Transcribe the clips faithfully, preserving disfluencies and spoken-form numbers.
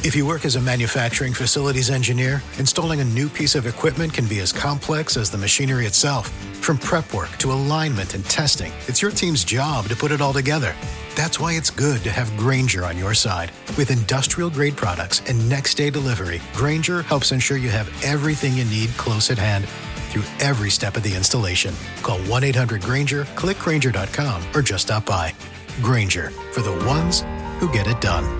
If you work as a manufacturing facilities engineer, installing a new piece of equipment can be as complex as the machinery itself. From prep work to alignment and testing, it's your team's job to put it all together. That's why it's good to have Grainger on your side. With industrial-grade products and next-day delivery, Grainger helps ensure you have everything you need close at hand through every step of the installation. Call one eight hundred Grainger, click Grainger dot com, or just stop by. Grainger, for the ones who get it done.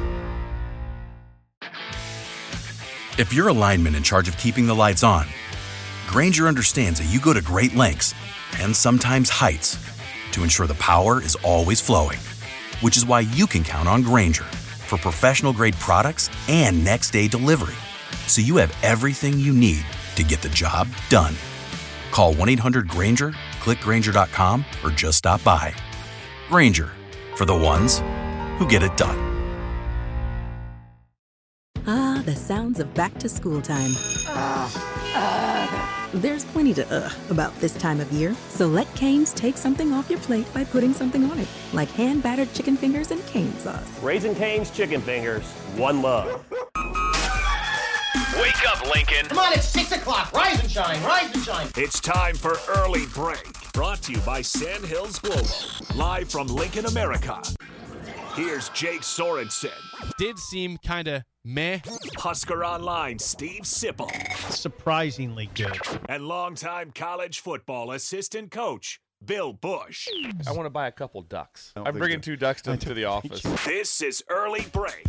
If you're a lineman in charge of keeping the lights on, Grainger understands that you go to great lengths and sometimes heights to ensure the power is always flowing, which is why you can count on Grainger for professional-grade products and next-day delivery, so you have everything you need to get the job done. Call one eight hundred Grainger, click Grainger dot com, or just stop by. Grainger, for the ones who get it done. Ah, the sounds of back-to-school time. Uh, uh. There's plenty to uh about this time of year, so let Cane's take something off your plate by putting something on it, like hand-battered chicken fingers and cane sauce. Raising Cane's chicken fingers, one love. Wake up, Lincoln. Come on, it's six o'clock. Rise and shine, rise and shine. It's time for Early Break. Brought to you by Sandhills Global. Live from Lincoln, America. Here's Jake Sorensen. Did seem kind of meh. Husker Online, Steve Sipple. Surprisingly good. And longtime college football assistant coach, Bill Bush. I want to buy a couple ducks. I'm bringing two ducks to, to the office. This is Early Break.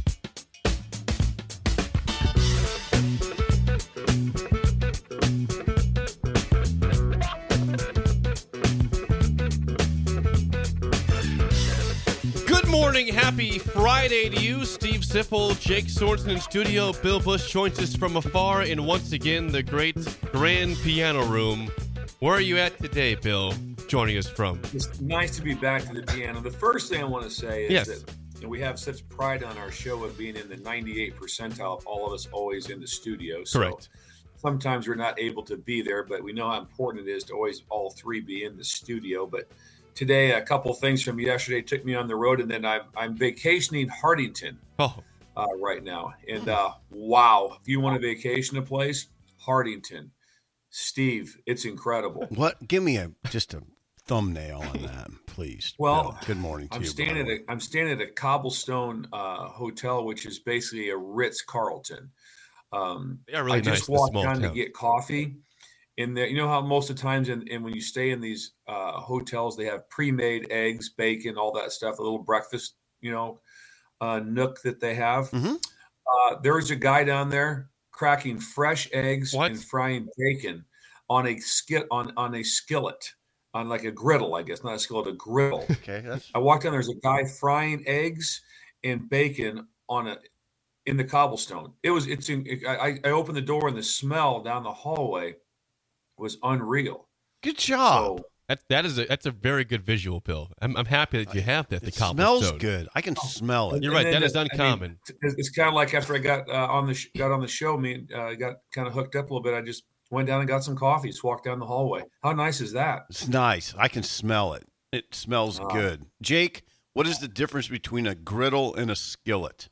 Good morning, happy Friday to you. Steve Sipple, Jake Sorensen in studio. Bill Bush joins us from afar in once again the great Grand Piano Room. Where are you at today, Bill, joining us from? It's nice to be back to the piano. The first thing I want to say is yes. that you know, we have such pride on our show of being in the ninety-eight percentile, all of us always in the studio. So correct. Sometimes we're not able to be there, but we know how important it is to always all three be in the studio. But today, a couple things from yesterday took me on the road, and then I'm, I'm vacationing Hartington oh. uh, right now. And uh, wow, if you want a vacation a place, Hartington. Steve, it's incredible. What? Give me a just a thumbnail on that, please. Well, Bill, good morning to I'm you. Staying at a, I'm staying at a cobblestone uh, hotel, which is basically a Ritz-Carlton. Um, yeah, really I just nice, walked down town. to get coffee. In there, you know how most of the times, in, in when you stay in these uh, hotels, they have pre-made eggs, bacon, all that stuff, a little breakfast, you know, uh, nook that they have. Mm-hmm. Uh, there's a guy down there cracking fresh eggs what? and frying bacon on a skit on on a skillet, on like a griddle, I guess, not a skillet, a griddle. Okay, that's... I walked down. There's a guy frying eggs and bacon on a in the cobblestone. It was it's. In, I, I opened the door and the smell down the hallway was unreal. Good job. So, that that is a that's a very good visual, Bill. I'm I'm happy that you have that. The it cobblestone smells good. I can smell it. You're right. That the, is uncommon. I mean, it's kind of like after I got uh, on the sh- got on the show, me uh, got kind of hooked up a little bit. I just went down and got some coffee. Just walked down the hallway. How nice is that? It's nice. I can smell it. It smells uh, good. Jake, what is the difference between a griddle and a skillet?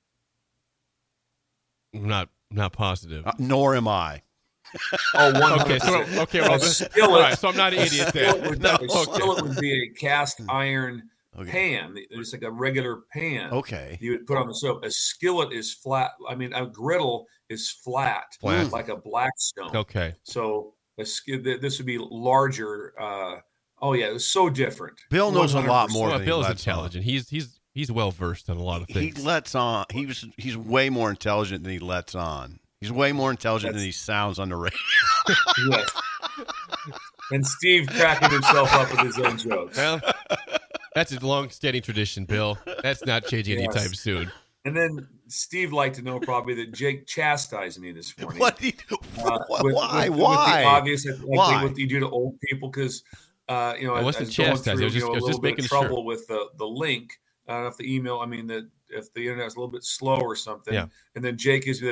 I'm not not positive. Uh, nor am I. Oh, one okay. So okay. Well, this, all right, so I'm not an idiot there. Skillet would, no, a okay. skillet would be a cast iron Okay. pan. It's like a regular pan. Okay. You would put on the stove. A skillet is flat. I mean, a griddle is flat, Flat. like a Blackstone. Okay. So a sk- this would be larger. Uh, oh yeah, it was so different. Bill knows a lot more Well, than Bill's he lets intelligent. on. He's he's he's well versed on a lot of He things. lets on. He was. He's way more intelligent than he lets on. He's way more intelligent That's, than he sounds on the radio. Yes. And Steve cracking himself up with his own jokes. Well, that's a long-standing tradition, Bill. That's not changing Yes. anytime soon. And then Steve liked to know probably that Jake chastised me this morning. What? He, Uh, with, why? With, why? With the obvious, like why? what you do to old people, because uh, you know, I I, wasn't I was going chastised. through I was just- you know, I a was just little bit making of trouble sure. with the the link. I don't know if the email. I mean, the if the internet's a little bit slow or something. Yeah. And then Jake is with,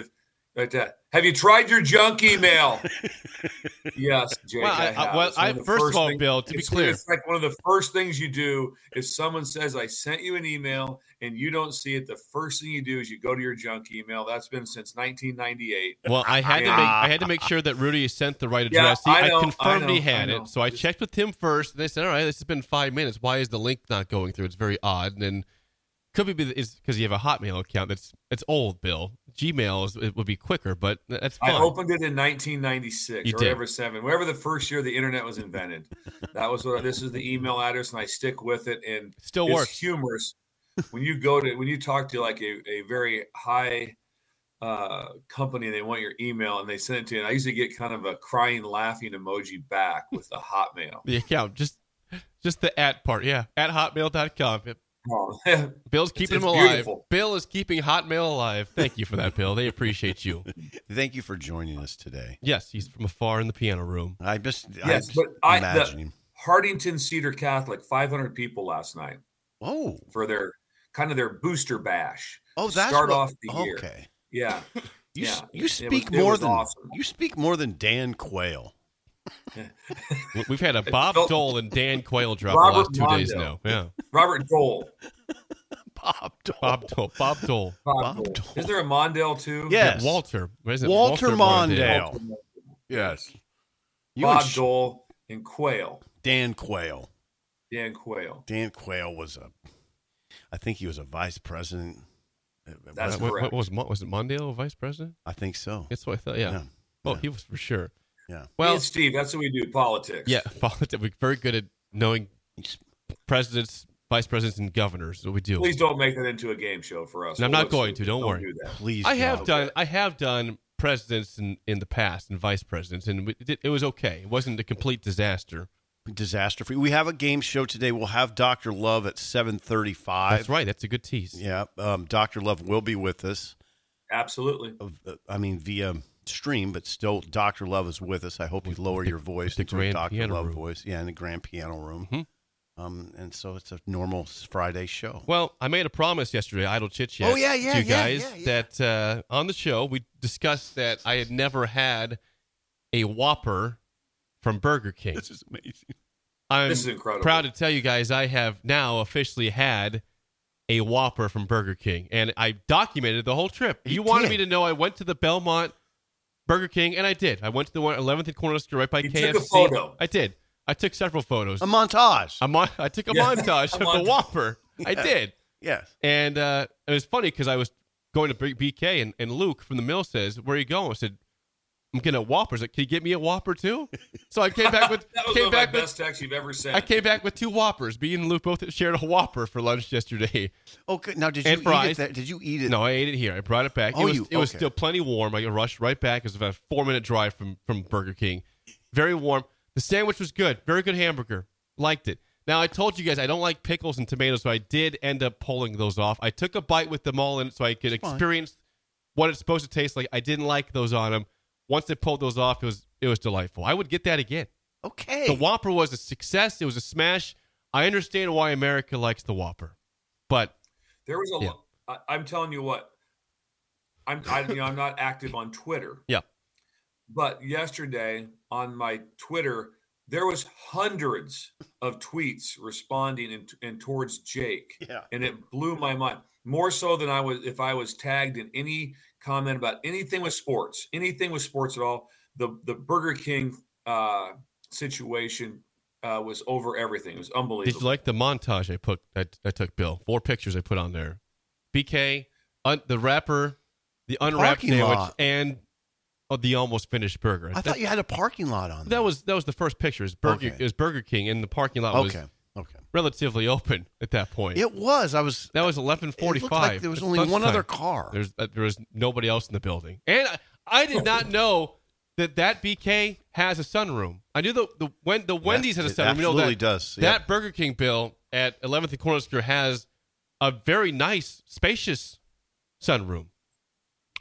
Right there. Have you tried your junk email? Yes, Jake. Well, I, I, have. I, well, It's one I, of the first of all, things- Bill, to be it's, clear, it's like one of the first things you do is someone says, I sent you an email and you don't see it. The first thing you do is you go to your junk email. That's been since nineteen ninety-eight. well, I had to And- make I had to make sure that Rudy sent the right Yeah, address. He- I know, confirmed I know, he had I know. it, so I checked with him first. And they said, "All right, this has been five minutes. Why is the link not going through? It's very odd." And then could be is because you have a Hotmail account that's it's old, Bill. Gmail is, it would be quicker, but that's fine. I opened it in nineteen ninety-six You or did. whatever seven, whatever the first year the internet was invented. That was what this is the email address, and I stick with it. And Still it's works. humorous when you go to when you talk to like a, a very high uh, company and they want your email and they send it to you. And I usually get kind of a crying, laughing emoji back with the Hotmail. The account, just just the at part, yeah, at hotmail dot com. Oh, Bill's it's- keeping it's him alive. beautiful. Bill is keeping Hotmail alive. Thank you for that, Bill. They appreciate you. Thank you for joining us today. Yes, he's from afar in the piano room. I just, Yes, I but I imagine the him. Hardington Cedar Catholic, five hundred people last night. Oh, for their kind of their booster bash. Oh, to that's start what- off the year. okay. Yeah, You, yeah. s- you It was- speak it more was than awesome. you speak more than Dan Quayle. We- We've had a Bob felt- Dole and Dan Quayle drop Robert the last two days Mondo. now. Yeah, Robert Dole. Bob Dole. Bob Dole. Bob Dole. Bob Bob Dole. Dole. Is there a Mondale too? Yes. Yeah, Walter. What is it? Walter Mondale. Mondale. Yes. You Bob and sh- Dole and Quayle. Dan Quayle. Dan Quayle. Dan Quayle was a, I think he was a vice president. That's What, correct. what was Mo- was it Mondale vice president? I think so. That's what I thought. Yeah. Yeah. Oh, Yeah. he was for sure. Yeah. Me Well, and Steve, that's what we do, politics. yeah, politics. We're very good at knowing presidents, vice presidents, and governors. That's what we do. Please don't make that into a game show for us. And I'm We'll not look going stupid. to, don't worry. do that. Please. I have don't. done. I have done presidents in, in the past and vice presidents, and we, it, it was okay. It wasn't a complete disaster. Disaster free. We have a game show today. We'll have Doctor Love at seven thirty-five. That's right. That's a good tease. Yeah. Um, Doctor Love will be with us. Absolutely. Uh, I mean, via stream, but still, Doctor Love is with us. I hope you lower your voice the into a grand Doctor piano Love room. voice. Yeah, in the grand piano room. Mhm. Um, and so it's a normal Friday show. Well, I made a promise yesterday, Idle Chit Chat, Oh, yeah, yeah, to you yeah, guys yeah, yeah. that uh, on the show we discussed that I had never had a Whopper from Burger King. This is amazing. I'm This is incredible. proud to tell you guys I have now officially had a Whopper from Burger King, and I documented the whole trip. You, You wanted did. me to know I went to the Belmont Burger King, and I did. I went to the one eleventh and Cornerstone right by You K F C. took a photo. I did. I took several photos. A montage. A mon- I took a Yeah, montage a of the montage. Whopper. I did. Yes. And uh, it was funny because I was going to B- BK, and, and Luke from the mill says, "Where are you going?" I said, "I'm getting a Whopper." He's like, "Can you get me a Whopper too?" So I came back with That was came one of my back with best texts you've ever sent. I came back with two Whoppers. Me and Luke both shared a Whopper for lunch yesterday. Okay. Now, did you And eat fries. it? There? Did you eat it? No, I ate it here. I brought it back. Oh, it was, you- it was okay. still plenty warm. I rushed right back. It was about a four minute drive from from Burger King. Very warm. The sandwich was good. Very good hamburger. Liked it. Now I told you guys I don't like pickles and tomatoes, so I did end up pulling those off. I took a bite with them all in it so I could It's fine. experience what it's supposed to taste like. I didn't like those on them. Once I pulled those off, it was it was delightful. I would get that again. Okay. The Whopper was a success. It was a smash. I understand why America likes the Whopper, but There was a. Yeah. lo- I, I'm telling you what. I'm. I, you know, I'm not active on Twitter, yeah, but yesterday on my Twitter there was hundreds of tweets responding and, and towards Jake, Yeah. and it blew my mind more so than I was if I was tagged in any comment about anything with sports, anything with sports at all. The the Burger King uh, situation uh, was over everything. It was unbelievable. did you like the montage I put? I, I took Bill four pictures I put on there. B K, un, the wrapper, the unwrapped parking sandwich, lot. and uh, the almost finished burger. I that, thought you had a parking lot on. that there. was that was the first picture. It was Burger, Okay. it was Burger King, and the parking lot was Okay. Okay. relatively open at that point. It was. I was. That was eleven It forty-five. looked like there was It's only one lunchtime. other car. There's uh, there was nobody else in the building, and I, I did not know that that B K has a sunroom. I knew the the when the Wendy's has a it sunroom. You know absolutely that, does, That yep. Burger King, Bill, at eleventh and Cornerstone has a very nice, spacious sunroom.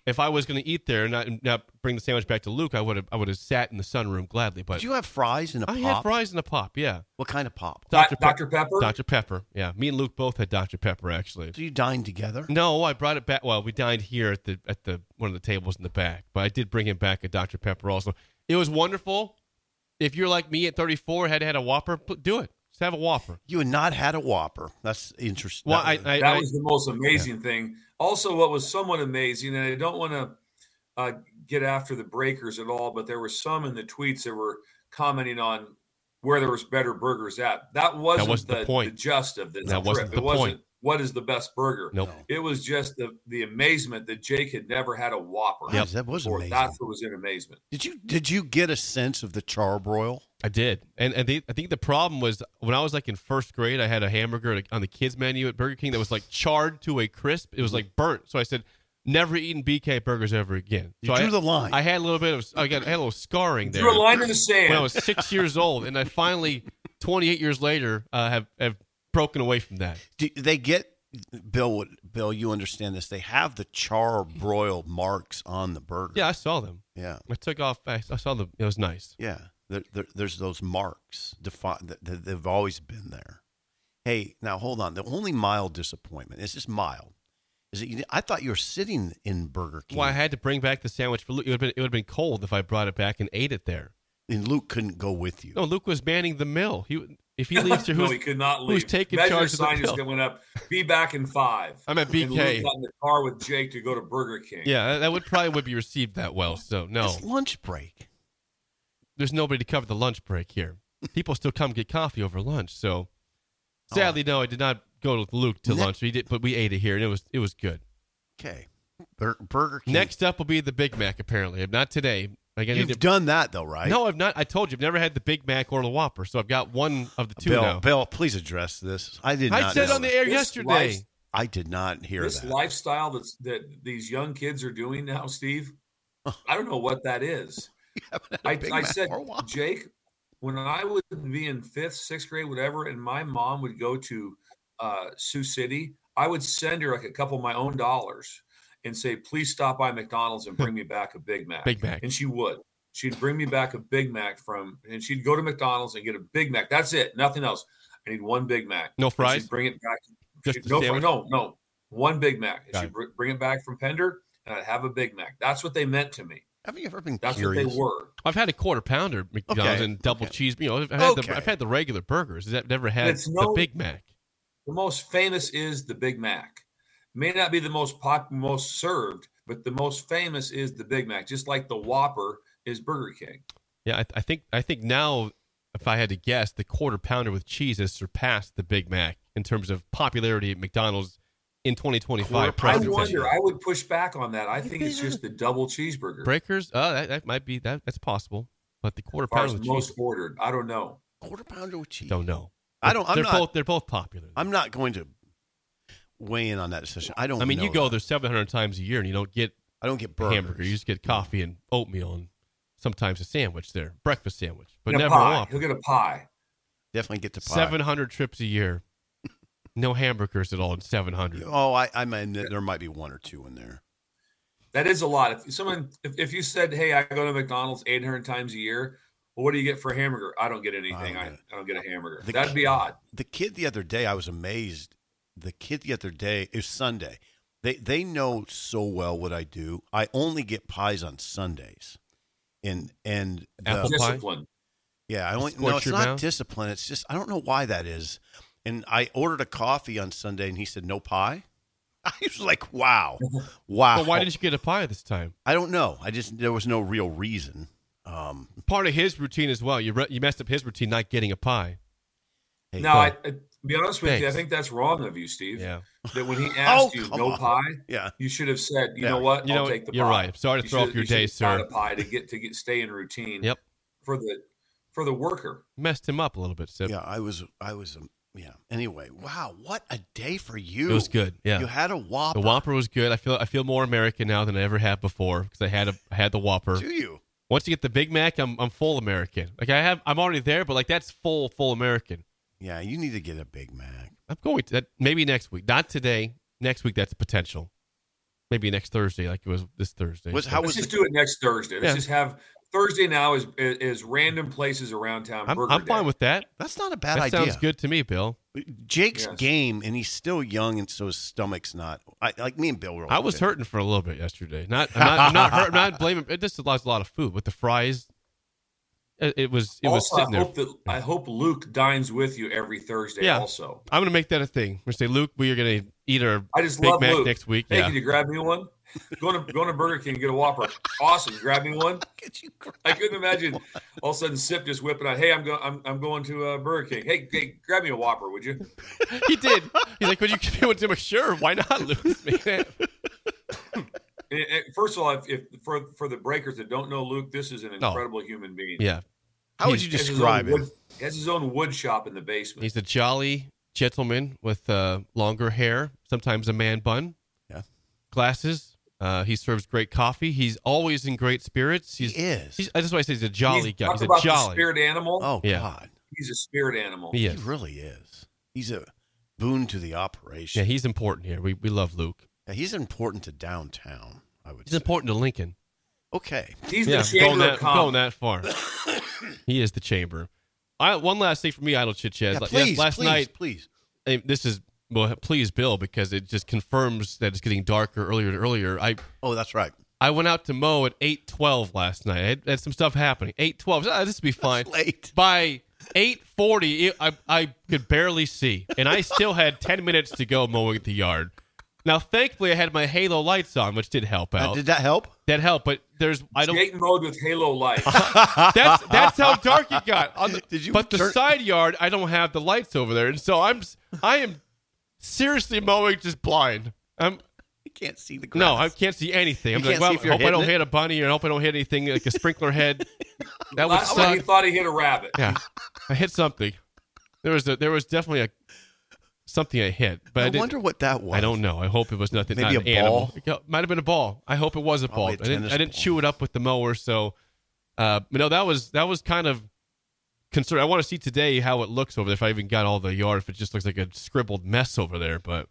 if I was going to eat there and not, not bring the sandwich back to Luke, I would have I would have sat in the sunroom gladly. But did you have fries in a I pop? I had fries in a pop, yeah. What kind of pop? Doctor Pe- Doctor Pepper? Doctor Pepper, yeah. Me and Luke both had Doctor Pepper, actually. So you dined together? No, I brought it back. Well, we dined here at the at the one of the tables in the back, but I did bring him back a Doctor Pepper also. It was wonderful. If you're like me at thirty-four, had had a Whopper, do it. Just have a Whopper. You had not had a Whopper. That's interesting. Well, that, I, I, that I, was the most amazing yeah. thing. Also, what was somewhat amazing, and I don't want to uh, get after the breakers at all, but there were some in the tweets that were commenting on where there was better burgers at. That wasn't, that wasn't the, the, point. the gist of this that trip. Wasn't the it wasn't point. What is the best burger. Nope. It was just the, the amazement that Jake had never had a Whopper. Yep. That was before. amazing. That's what was in amazement. Did you did you get a sense of the charbroil? I did, and and they, I think the problem was when I was like in first grade, I had a hamburger on the kids menu at Burger King that was like charred to a crisp. It was like burnt. So I said, never eating B K burgers ever again. You so drew I, the line. I had a little bit of I got I had a little scarring there. Drew a line in the sand when I was six years old, and I finally, twenty-eight years later, uh, have have broken away from that. Do they get Bill? Bill, you understand this? They have the charbroil marks on the burger. Yeah, I saw them. Yeah, I took off. I, I saw them. It was nice. Yeah. There, there, there's those marks defi- that, that they've always been there. Hey, now hold on. The only mild disappointment is just mild. Is that you, I thought you were sitting in Burger King. Well, I had to bring back the sandwich for Luke. It would have been, it would have been cold if I brought it back and ate it there. And Luke couldn't go with you. No, Luke was manning the mill. He if he leaves here, who's, no, he could not leave. Who's taking Measure charge of the sign mill? just went up. Be back in five. I'm at B K. And Luke got in the car with Jake to go to Burger King. Yeah, that would probably would be received that well. So no, it's lunch break. There's nobody to cover the lunch break here. People still come get coffee over lunch. So sadly, oh. no, I did not go with Luke to ne- lunch. We did, but we ate it here, and it was it was good. Okay, Bur- Burger King. Next up will be the Big Mac. Apparently, not today. Like, You've to... done that though, right? No, I've not. I told you, I've never had the Big Mac or the Whopper, so I've got one of the two Bill, now. Bill, please address this. I did. I not said know on the that. air This yesterday. life, I did not hear this that. lifestyle that's that these young kids are doing now, Steve. I don't know what that is. I, I said, Jake, when I would be in fifth, sixth grade, whatever, and my mom would go to uh, Sioux City, I would send her like a couple of my own dollars and say, please stop by McDonald's and bring me back a Big Mac. Big Mac. And she would. She'd bring me back a Big Mac from, and she'd go to McDonald's and get a Big Mac. That's it. Nothing else. I need one Big Mac. No fries? And she'd bring it back. Just no, sandwich? no, no. One Big Mac. And Got she'd it. br- bring it back from Pender, and I'd have a Big Mac. That's what they meant to me. Have you ever been That's curious? what they were. I've had a quarter pounder at McDonald's Okay, and double okay. cheese. You know, I've had, Okay. the, I've had the regular burgers. I've never had It's the no- Big Mac. The most famous is the Big Mac. May not be the most pop, most served, but the most famous is the Big Mac. Just like the Whopper is Burger King. Yeah, I, I think I think now, if I had to guess, the quarter pounder with cheese has surpassed the Big Mac in terms of popularity at McDonald's in twenty twenty-five. I wonder. I would push back on that. I think it's just the double cheeseburger. Breakers, uh, that, that might be that. That's possible, but the quarter As far pounder as with most cheese, ordered, I don't know. Quarter pounder with cheese. don't know. I don't. I'm they're not. both they're both popular. I'm not going to weigh in on that decision. I don't. I mean, know you go that. there seven hundred times a year, and you don't get I don't get a burgers. hamburger. You just get coffee and oatmeal, and sometimes a sandwich there, breakfast sandwich, but And a never a pie. Whopper. He'll get a pie. Definitely get to pie. Seven hundred trips a year, no hamburgers at all in seven hundred. Oh, I, I mean, there might be one or two in there. That is a lot. If someone, if, if you said, "Hey, I go to McDonald's eight hundred times a year," well, what do you get for a hamburger? I don't get anything. I don't I, get it. I don't get a hamburger. The That'd kid- be odd. The kid the other day, I was amazed. The kid the other day, it was Sunday. They they know so well what I do. I only get pies on Sundays, and and the, Apple pie? Discipline. yeah, I only Scorch no, it's your not mouth? discipline. It's just I don't know why that is. And I ordered a coffee on Sunday, and he said no pie. I was like, wow, wow. But why did you get a pie this time? I don't know. I just there was no real reason. Um, Part of his routine as well. You re- you messed up his routine not getting a pie. hey, Now, I, I, to be honest with you, I Thanks. think that's wrong of you, Steve. Yeah. That when he asked Oh, you come no on. pie, yeah, you should have said, "You Yeah. know what? You I'll know, take the you're pie." right. Sorry to You throw off should- your you should day, have got sir. A pie to get to get stay in routine. Yep. For the for the worker. Messed him up a little bit, Sip. yeah. I was I was um, yeah. Anyway, wow, what a day for you. It was good. Yeah. You had a Whopper. The Whopper was good. I feel I feel more American now than I ever have before because I had a I had the Whopper. Do you? Once you get the Big Mac, I'm I'm full American. Like I have I'm already there, but like that's full full American. Yeah, you need to get a Big Mac. I'm going to that maybe next week. Not today. Next week that's potential. Maybe next Thursday, like it was this Thursday. Was, how Let's was just the, do it next Thursday. Let's Yeah. just have Thursday now is is random places around town. I'm, Burger I'm fine Day. with that. That's not a bad that idea. sounds good to me, Bill. Jake's Yes. game, and he's still young, and so his stomach's not. I, like me and Bill were. I was okay. hurting for a little bit yesterday. Not, I'm not, I'm not, hurt, I'm not blaming. It just lost a lot of food with the fries. It, it was, it was Also, sitting I there. hope that I hope Luke dines with you every Thursday. Yeah. Also, I'm gonna make that a thing. I'm gonna say, Luke, we are gonna eat our I just Big love Mac Luke. next week. Hey, Yeah. can you grab me one? Going to going to Burger King and get a Whopper. Awesome. Grab me one. I couldn't imagine all of a sudden Sip just whipping out. Hey, I'm going. I'm, I'm going to uh, Burger King. Hey, hey, grab me a Whopper, would you? He did. He's like, would you give me one to him? Sure. Why not, Luke? Man. And- and First of all, if, if for for the breakers that don't know Luke, this is an incredible human being. Yeah. How would He's- you He has his describe own him? wood- He has his own wood shop in the basement. He's a jolly gentleman with uh, longer hair, sometimes a man bun. Yeah. Glasses. Uh, he serves great coffee. He's always in great spirits. He's, He is. He's, that's why I say he's a jolly He's, guy. talk He's a about the jolly. spirit animal. Oh Yeah. God, He's a spirit animal. He he is. really is. He's a boon to the operation. Yeah, he's important here. We we love Luke. Yeah, he's important to downtown. I would. He's say. important to Lincoln. Okay. He's Yeah, the going chamber that, of commerce. going that far. He is the chamber. I, one last thing for me, Idle Chit Chat. Yeah, Like, please, yes, last please, night, please. eh, this is, well, please, Bill, because it just confirms that it's getting darker earlier and earlier. I Oh, that's right. I went out to mow at eight twelve last night. I had, had some stuff happening. eight twelve. Ah, this will be fine. Late. By eight forty, it, I, I could barely see, and I still had ten minutes to go mowing the yard. Now, thankfully, I had my halo lights on, which did help Uh, out. did that help? that helped, but there's I don't. Jake mode with halo lights. That's that's how dark it got. On the, Did you But the turn- side yard, I don't have the lights over there, and so I'm I am seriously mowing just blind. I'm You can't see the grass. no, I can't see anything. I'm You like, can't well, see if I you're hope I don't hitting it? hit a bunny, or I hope I don't hit anything like a sprinkler head. That would Last night he suck. thought he hit a rabbit. Yeah, I hit something. There was a, there was definitely a something I hit, but I, I didn't- wonder what that was. I don't know. I hope it was nothing. Maybe not a an animal. ball? It got- might have been a ball. I hope it was a ball. Probably a I didn't. tennis I didn't ball. chew it up with the mower. So, uh, but no, that was that was kind of concerned. I want to see today how it looks over there. If I even got all the yard, if it just looks like a scribbled mess over there. But,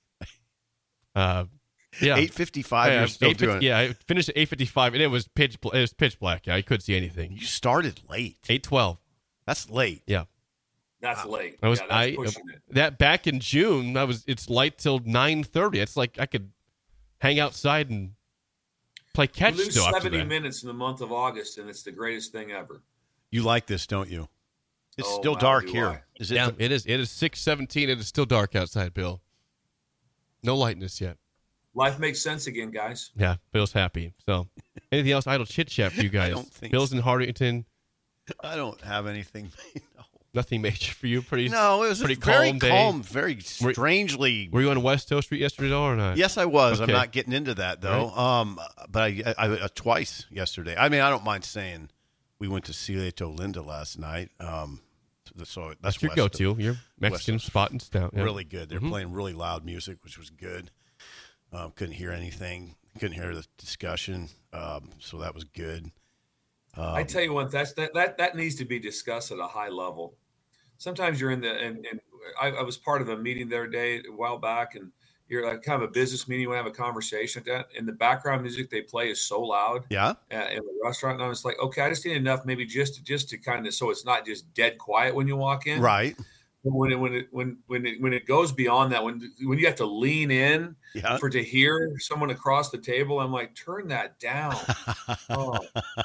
uh, yeah, eight fifty-five. yeah, You're still eight fifty doing it. yeah, I finished at eight fifty-five, and it was pitch. bl- It was pitch black. Yeah, I couldn't see anything. You started late. eight twelve. That's late. Yeah. That's late. I was yeah, that's I pushing it. that back in June. I was it's light till nine thirty. It's like I could hang outside and play catch You lose still after seventy that. minutes in the month of August, and it's the greatest thing ever. You like this, don't you? It's Oh, still wow, dark do here. I. Is it? Yeah, it is. It is six seventeen. It is still dark outside, Bill. No lightness yet. Life makes sense again, guys. Yeah, Bill's happy. So, anything else? Idle chit chat for you guys. don't think Bill's so. in Hartington. I don't have anything. No. Nothing major for you. Pretty. No, it was pretty a very calm day. calm, very Were- strangely. Were you on West Hill Street yesterday though, or not? Yes, I was. Okay. I'm not getting into that though. Um, but I, I, I twice yesterday. I mean, I don't mind saying we went to Cielito Linda last night. Um, so that's, That's your west go-to. of- Your Mexican west of- spot and stout. Yeah. Really good. They're Mhm. playing really loud music, which was good. Um, couldn't hear anything. Couldn't hear the discussion. Um, so that was good. Um, I tell you what, that's that that that needs to be discussed at a high level. Sometimes you're in the and, and I, I was part of a meeting the other day a while back, and you're like kind of a business meeting. You want to have a conversation at that, and the background music they play is so loud. Yeah. Uh, in the restaurant, and I was like, okay, I just need enough, maybe just to, just to kind of so it's not just dead quiet when you walk in. Right. When it when it when when it when it goes beyond that, when when you have to lean in Yeah. for to hear someone across the table, I'm like, turn that down. Oh.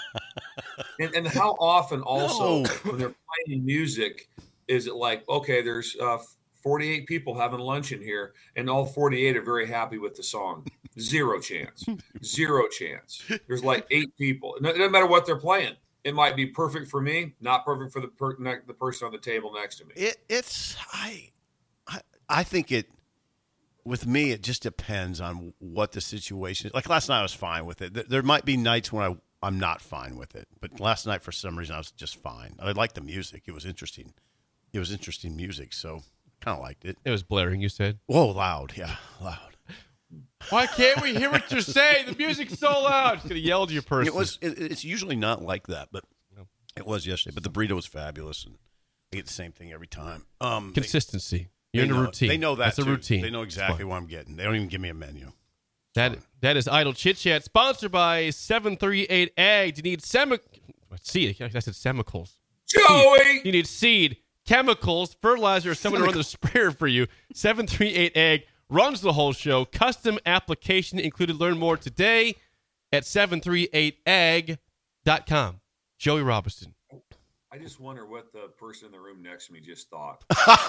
and, and how often also No. when they're playing music, is it like, okay, there's uh, forty-eight people having lunch in here, and all forty-eight are very happy with the song. Zero chance. Zero chance. There's like eight people. It doesn't matter what they're playing. It might be perfect for me, not perfect for the per- ne- the person on the table next to me. It, it's I, I I think it with me it just depends on what the situation is. Like last night I was fine with it. There, there might be nights when I I'm not fine with it, but last night for some reason I was just fine. I liked the music. It was interesting. It was interesting music, so kind of liked it. It was blaring. You said. Whoa, loud, yeah, loud. Why can't we hear what you're saying? The music's so loud. Just gonna yell to your person. It was. It, it's usually not like that, but it was yesterday. But the burrito was fabulous, and I get the same thing every time. Um, they- consistency. They You're in a know- routine. They know that. That's a too. routine. They know It's exactly fine. what I'm getting. They don't even give me a menu. That That is Idle Chit Chat, sponsored by seven three eight Ag. You need semi... Seed. I said chemicals. Joey! You need seed, chemicals, fertilizer, or someone to run the sprayer for you. seven three eight Ag runs the whole show. Custom application included. Learn more today at seven three eight ag dot com. Joey Robinson. I just wonder what the person in the room next to me just thought.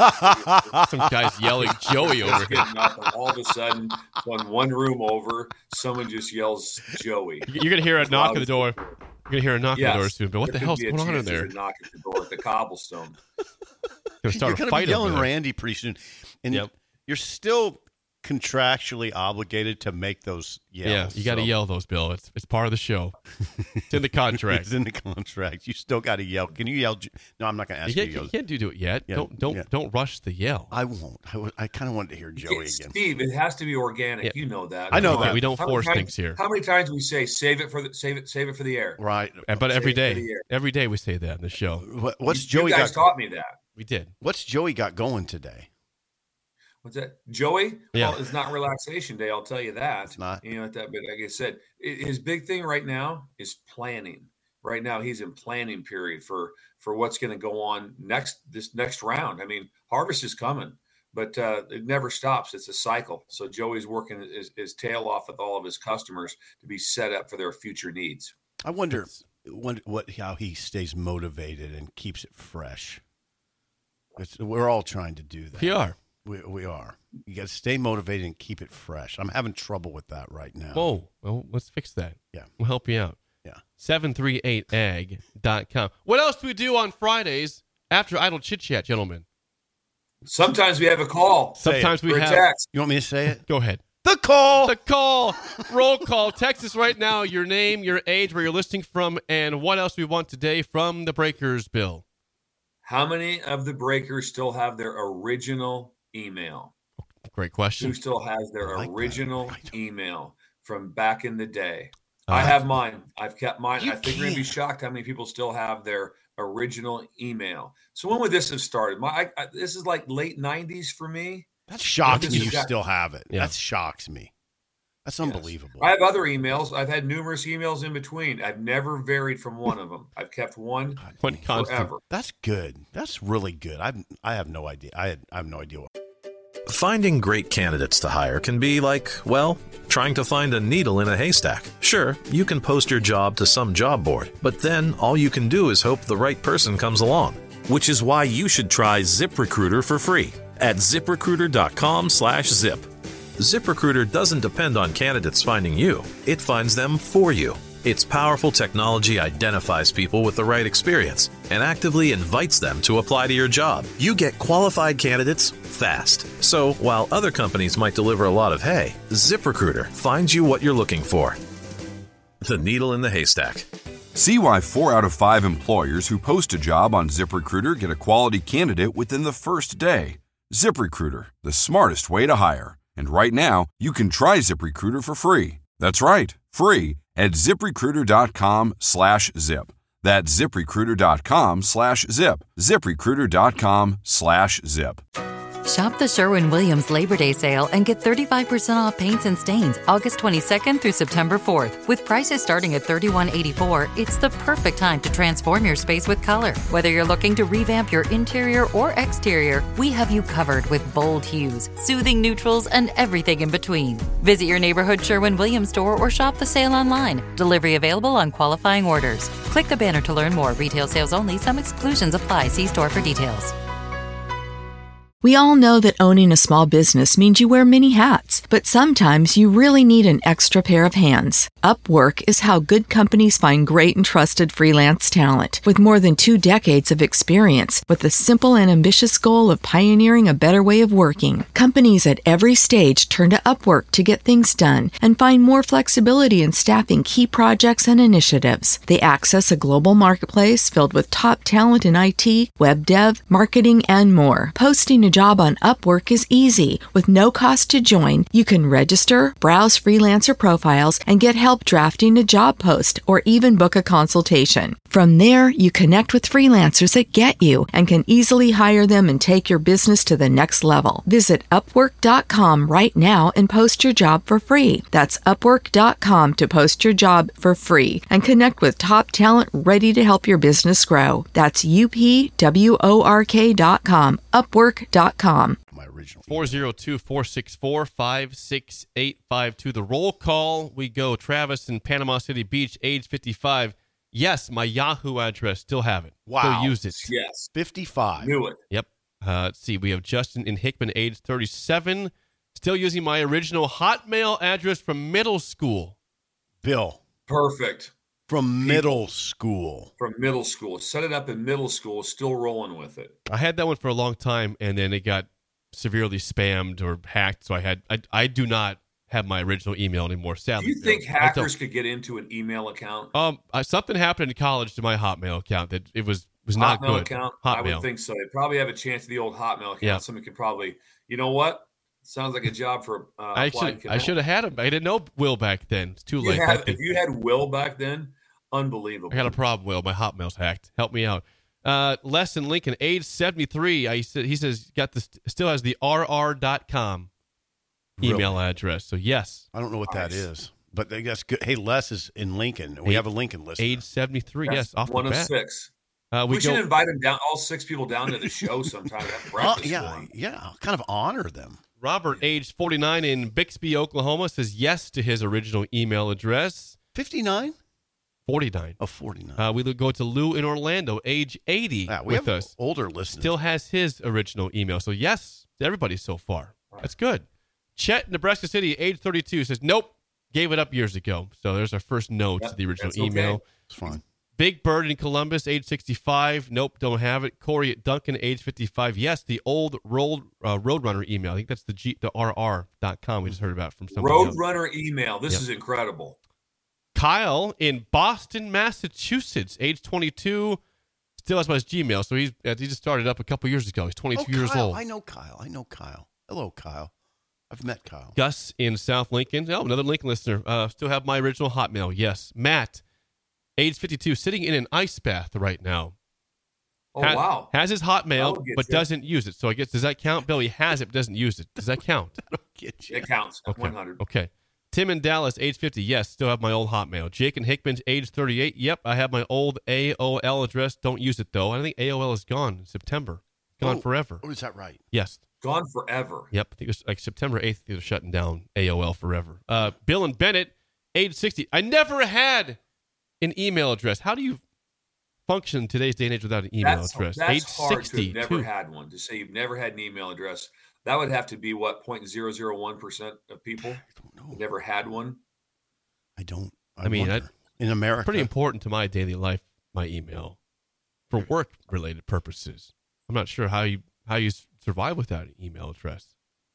Some guy's yelling Joey over here. All of a sudden, on one room over, someone just yells Joey. You're going to hear a As knock loud at the as- door. You're going to hear a knock Yes. at the door soon. But what There the could hell's be a going on in chance there? there's a knock at the door at the cobblestone. Gonna start You're a going to fight be over yelling there. Randy pretty soon. And Yep. you're still contractually obligated to make those yells. Yeah, you got to so- yell those, Bill. It's it's part of the show. It's in the contract. It's in the contract. You still got to yell. Can you yell? J- No, I'm not going to ask You you. can't, to you can't do, do it yet. Yeah, don't don't yeah. don't rush the yell. I won't. I, w- I kind of wanted to hear Joey It's- again. Steve, it has to be organic. Yeah. You know that. I know Come that. on. We don't How many force times- things here. How many times do we say save it for the save it save it for the air? Right. And- but every Save it for day, the air. every day we say that in the show. What, what's You Joey guys got? taught me that. We did. What's Joey got going today? What's that, Joey? Yeah. Well, it's not relaxation day. I'll tell you that. It's not. You know what that. But like I said, i- his big thing right now is planning. Right now, he's in planning period for for what's going to go on next this next round. I mean, harvest is coming, but uh, it never stops. It's a cycle. So Joey's working his, his tail off with all of his customers to be set up for their future needs. I wonder what, what how he stays motivated and keeps it fresh. It's, we're all trying to do that. We are. We, we are. You got to stay motivated and keep it fresh. I'm having trouble with that right now. Whoa. Well, let's fix that. Yeah. We'll help you out. Yeah. seven three eight ag dot com. What else do we do on Fridays after Idle Chit Chat, gentlemen? Sometimes we have a call. Sometimes we or a have. text. You want me to say it? Go ahead. The call. The call. Roll call. Text us right now your name, your age, where you're listening from, and what else we want today from the Breakers, Bill. How many of the breakers still have their original email? Great question. Who still has their I like that. original I don't- email from back in the day? Uh, I have mine. I've kept mine. You I think you're going to be can't. shocked how many people still have their original email. So when would this have started? My, I, I, this is like late nineties for me. That shocks This me. has You got- still have it. Yeah. That shocks me. That's Yes. unbelievable. I have other emails. I've had numerous emails in between. I've never varied from one of them. I've kept one One constant. forever. That's good. That's really good. I I have no idea. I had, I have no idea. What, Finding great candidates to hire can be like, well, trying to find a needle in a haystack. Sure, you can post your job to some job board, but then all you can do is hope the right person comes along. Which is why you should try ZipRecruiter for free at ZipRecruiter.com slash zip. ZipRecruiter doesn't depend on candidates finding you. It finds them for you. Its powerful technology identifies people with the right experience and actively invites them to apply to your job. You get qualified candidates fast. So while other companies might deliver a lot of hay, ZipRecruiter finds you what you're looking for. The needle in the haystack. See why four out of five employers who post a job on ZipRecruiter get a quality candidate within the first day. ZipRecruiter, the smartest way to hire. And right now, you can try ZipRecruiter for free. That's right, free at ZipRecruiter.com slash zip. That's ZipRecruiter.com slash zip. ZipRecruiter.com slash zip. Shop the Sherwin-Williams Labor Day sale and get thirty-five percent off paints and stains August twenty-second through September fourth. With prices starting at thirty-one eighty-four, it's the perfect time to transform your space with color. Whether you're looking to revamp your interior or exterior, we have you covered with bold hues, soothing neutrals, and everything in between. Visit your neighborhood Sherwin-Williams store or shop the sale online. Delivery available on qualifying orders. Click the banner to learn more. Retail sales only. Some exclusions apply. See store for details. We all know that owning a small business means you wear many hats, but sometimes you really need an extra pair of hands. Upwork is how good companies find great and trusted freelance talent. With more than two decades of experience, with the simple and ambitious goal of pioneering a better way of working, companies at every stage turn to Upwork to get things done and find more flexibility in staffing key projects and initiatives. They access a global marketplace filled with top talent in I T, web dev, marketing, and more. Posting a a job on Upwork is easy. With no cost to join, you can register, browse freelancer profiles, and get help drafting a job post or even book a consultation. From there, you connect with freelancers that get you and can easily hire them and take your business to the next level. Visit upwork dot com right now and post your job for free. That's upwork dot com to post your job for free and connect with top talent ready to help your business grow. That's U P W O R K dot com, upwork dot com. four oh two, four six four, five six eight five two. The roll call. We go. Travis in Panama City Beach, age fifty-five. Yes, my Yahoo address. Still have it. Wow. Still use it. Yes. fifty-five. Knew it. Yep. Uh, let's see. We have Justin in Hickman, age thirty-seven. Still using my original Hotmail address from middle school. Bill. Perfect. From middle school. From middle school. Set it up in middle school, still rolling with it. I had that one for a long time, and then it got severely spammed or hacked, so I had I, I do not have my original email anymore, sadly. Do you think I hackers could get into an email account? Um, uh, something happened in college to my Hotmail account that it was was not Hotmail good. account? Hotmail. I would think so. They probably have a chance of the old Hotmail account. Yeah. Someone could probably, you know what? Sounds like a job for uh, I Applied should Connect. I should have had him. I didn't know Will back then. It's too You late. had- Back then. if you had Will back then, unbelievable. I got a problem, Will. My Hotmail's hacked. Help me out. Uh, Les in Lincoln, age seventy-three. I said he says got this still has the R R dot com email Really? address. So yes, I don't know what that Nice. is, but I guess good. Hey, Les is in Lincoln. We Age- have a Lincoln listener. age seventy-three. That's Yes, off one the of bat. six. Uh, We, we should go. invite him down, all six people down to the show sometime. Have Oh, breakfast for yeah, him. yeah. Kind of honor them. Robert, age forty-nine, in Bixby, Oklahoma, says yes to his original email address. fifty-nine? forty-nine. Oh, forty-nine. Uh, we go to Lou in Orlando, age eighty, Yeah, we with have us. older listeners. Still has his original email. So yes, to everybody so far. That's good. Chet, Nebraska City, age thirty-two, says nope, gave it up years ago. So there's our first no Yeah, to the original that's okay. email. It's fine. Big Bird in Columbus, age sixty-five. Nope, don't have it. Corey at Duncan, age fifty-five. Yes, the old road, uh, Roadrunner email. I think that's the G, the R R dot com we just heard about from somebody else. Roadrunner email. This Yep. is incredible. Kyle in Boston, Massachusetts, age twenty-two. Still has my Gmail, so he's uh, he just started up a couple years ago. He's twenty-two oh, years Kyle. old. I know Kyle. I know Kyle. Hello, Kyle. I've met Kyle. Gus in South Lincoln. Oh, another Lincoln listener. Uh, still have my original Hotmail. Yes. Matt, age fifty-two, sitting in an ice bath right now. Oh, Ha- wow. Has his That'll Hotmail, get but you. doesn't use it. So I guess, does that count? Bill, he has it, but doesn't use it. Does that count? I don't get you. It counts. Okay. one hundred. Okay. Tim in Dallas, age fifty. Yes, still have my old Hotmail. Jake in Hickman, age thirty-eight. Yep, I have my old A O L address. Don't use it, though. I think A O L is gone in September. Gone Oh, forever. Oh, is that right? Yes. Gone forever. Yep. I think it was like September eighth, they're shutting down A O L forever. Uh, Bill and Bennett, age sixty. I never had an email address. How do you function in today's day and age without an email That's, address? that's age hard sixty. to have never had one. To say you've never had an email address, that would have to be what, zero point zero zero one percent of people never had one. I don't. I, I mean, wonder. I- in America, Pretty important to my daily life, my email, for work related purposes. I'm not sure how you how you s- survive without an email address.